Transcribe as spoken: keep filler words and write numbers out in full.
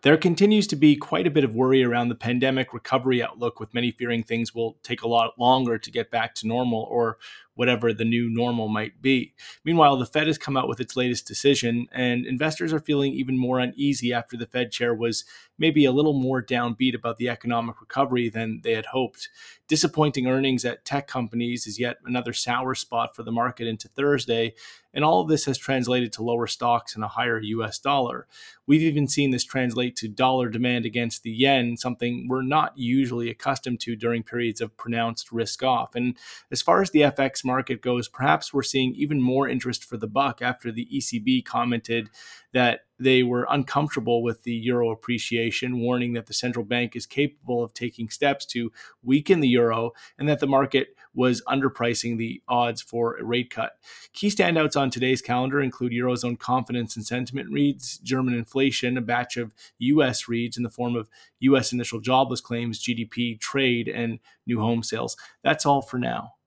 There continues to be quite a bit of worry around the pandemic recovery outlook, with many fearing things will take a lot longer to get back to normal or whatever the new normal might be. Meanwhile, the Fed has come out with its latest decision, and investors are feeling even more uneasy after the Fed chair was maybe a little more downbeat about the economic recovery than they had hoped. Disappointing earnings at tech companies is yet another sour spot for the market into Thursday, and all of this has translated to lower stocks and a higher U S dollar. We've even seen this translate to dollar demand against the yen, something we're not usually accustomed to during periods of pronounced risk off. And as far as the F X market goes, perhaps we're seeing even more interest for the buck after the E C B commented that they were uncomfortable with the euro appreciation, warning that the central bank is capable of taking steps to weaken the euro and that the market was underpricing the odds for a rate cut. Key standouts on today's calendar include Eurozone confidence and sentiment reads, German inflation, a batch of U S reads in the form of U S initial jobless claims, G D P, trade, and new home sales. That's all for now.